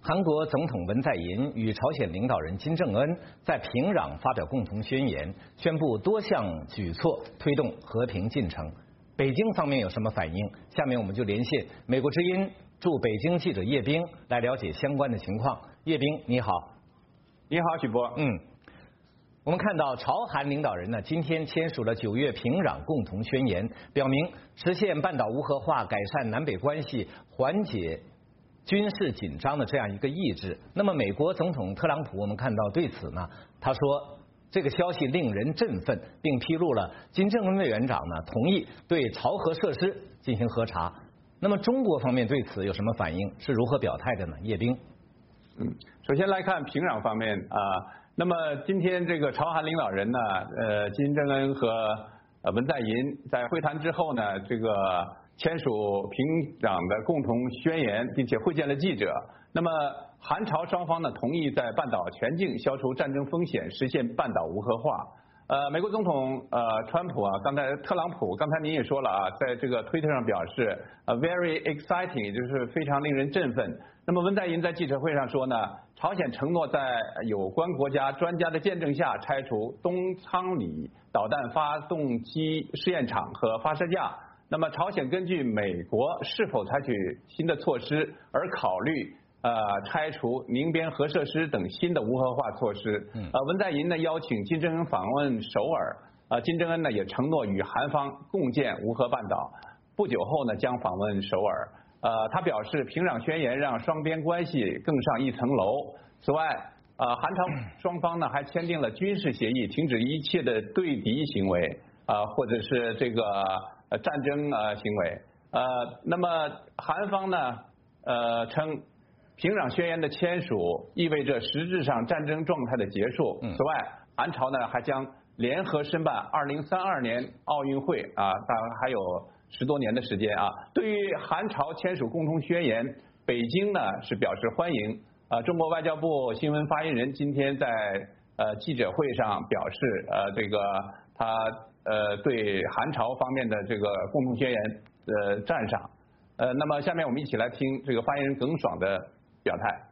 韩国总统文在寅与朝鲜领导人金正恩在平壤发表共同宣言，宣布多项举措推动和平进程。北京方面有什么反应？下面我们就连线美国之音驻北京记者叶冰来了解相关的情况。叶冰，你好。 你好，许波。 我们看到朝韩领导人呢今天签署了9月平壤共同宣言，表明实现半岛无核化、改善南北关系、缓解军事紧张的这样一个意志。那么美国总统特朗普，我们看到对此呢，他说这个消息令人振奋，并披露了金正恩委员长呢同意对朝核设施进行核查。那么中国方面对此有什么反应？是如何表态的呢？叶冰。 首先来看平壤方面那么今天这个朝韩领导人呢，金正恩和文在寅在会谈之后呢，这个签署平壤的共同宣言，并且会见了记者。那么韩朝双方呢同意在半岛全境消除战争风险，实现半岛无核化。美国总统川普特朗普刚才您也说了在这个推特上表示very exciting， 也就是非常令人振奋。那么文在寅在记者会上说呢，朝鲜承诺在有关国家专家的见证下拆除东仓里导弹发动机试验场和发射架。那么朝鲜根据美国是否采取新的措施而考虑拆除宁边核设施等新的无核化措施。文在寅呢邀请金正恩访问首尔，金正恩呢也承诺与韩方共建无核半岛，不久后呢将访问首尔。他表示平壤宣言让双边关系更上一层楼。此外韩朝双方呢还签订了军事协议，停止一切的对敌行为或者是这个战争行为。那么韩方呢称平壤宣言的签署意味着实质上战争状态的结束。此外，韩朝呢还将联合申办2032年奥运会大概还有10多年的时间对于韩朝签署共同宣言，北京呢是表示欢迎。中国外交部新闻发言人今天在记者会上表示这个他对韩朝方面的这个共同宣言赞赏。那么下面我们一起来听这个发言人耿爽的表态。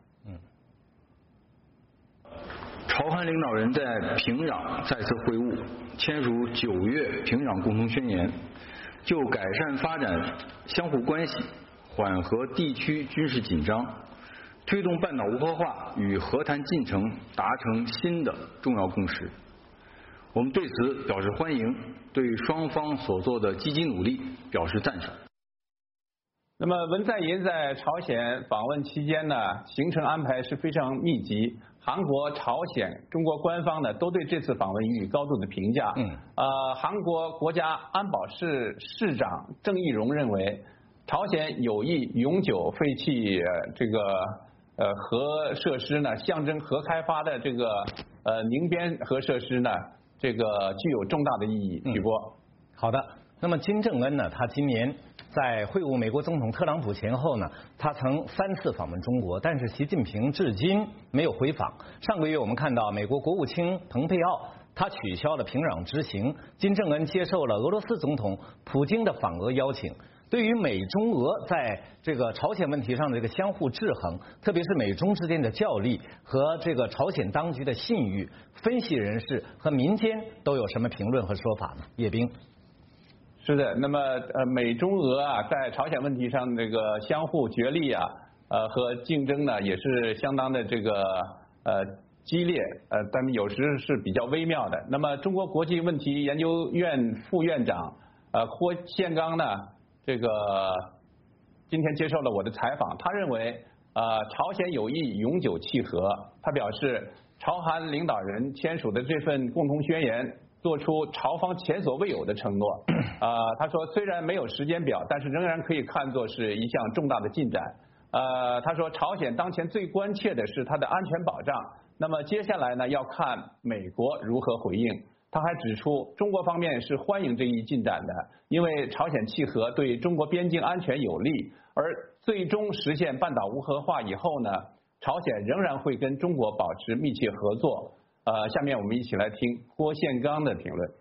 朝韩领导人在平壤再次会晤，签署9月平壤共同宣言，就改善发展相互关系、缓和地区军事紧张、推动半岛无核化与和谈进程达成新的重要共识。我们对此表示欢迎，对双方所做的积极努力表示赞赏。 那么文在寅在朝鲜访问期间呢，行程安排是非常密集。韩国、朝鲜、中国官方呢都对这次访问予以高度的评价。韩国国家安保室室长郑义溶认为，朝鲜有意永久废弃这个核设施呢，象征核开发的这个宁边核设施呢，这个具有重大的意义。许波。 好的。那么金正恩呢，他今年在会晤美国总统特朗普前后呢，他曾3次访问中国，但是习近平至今没有回访。上个月我们看到美国国务卿蓬佩奥他取消了平壤之行，金正恩接受了俄罗斯总统普京的访俄邀请。对于美中俄在这个朝鲜问题上的这个相互制衡，特别是美中之间的较力和这个朝鲜当局的信誉，分析人士和民间都有什么评论和说法呢？叶冰。 是的，那么美中俄在朝鲜问题上这个相互角力和竞争呢也是相当的这个激烈但有时是比较微妙的。那么中国国际问题研究院副院长郭宪刚呢这个今天接受了我的采访，他认为朝鲜有意永久契合。他表示，朝韩领导人签署的这份共同宣言做出朝方前所未有的承诺。他说虽然没有时间表，但是仍然可以看作是一项重大的进展。他说朝鲜当前最关切的是它的安全保障，那么接下来呢要看美国如何回应。他还指出，中国方面是欢迎这一进展的，因为朝鲜契合对中国边境安全有利，而最终实现半岛无核化以后呢，朝鲜仍然会跟中国保持密切合作。下面我们一起来听郭宪刚的评论。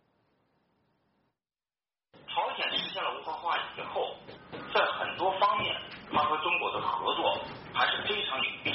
朝鲜实现了无核化以后，在很多方面，它和中国的合作还是非常有必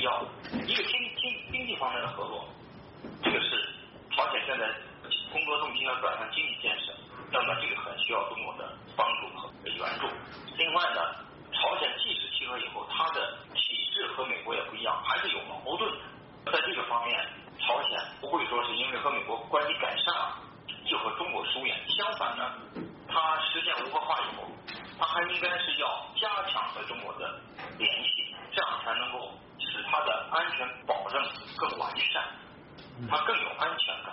安全保证更完善，它更有安全感。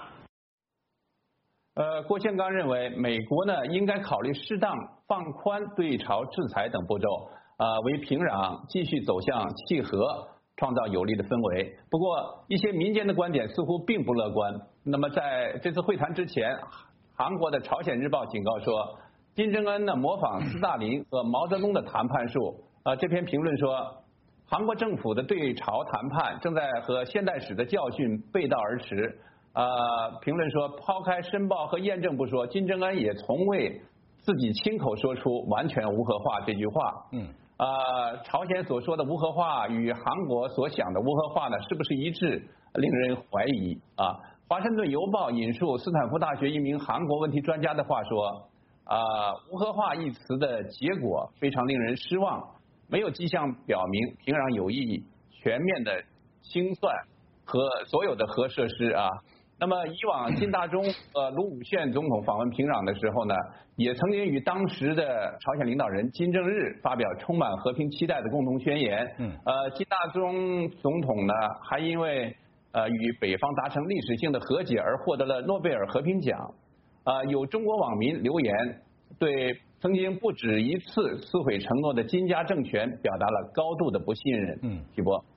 郭宪刚认为，美国呢应该考虑适当放宽对朝制裁等步骤，为平壤继续走向契合创造有利的氛围。不过，一些民间的观点似乎并不乐观。那么在这次会谈之前，韩国的《朝鲜日报》警告说，金正恩呢模仿斯大林和毛泽东的谈判术。这篇评论说，韩国政府的对朝谈判正在和现代史的教训背道而驰。评论说，抛开申报和验证不说，金正恩也从未自己亲口说出完全无核化这句话。朝鲜所说的无核化与韩国所想的无核化呢，是不是一致，令人怀疑啊。华盛顿邮报引述斯坦福大学一名韩国问题专家的话说，无核化一词的结果非常令人失望，没有迹象表明平壤有意全面的清算和所有的核设施啊。那么以往金大中卢武铉总统访问平壤的时候呢，也曾经与当时的朝鲜领导人金正日发表充满和平期待的共同宣言。金大中总统呢还因为与北方达成历史性的和解而获得了诺贝尔和平奖。有中国网民留言，对曾经不止一次撕毁承诺的金家政权表达了高度的不信任。徐波。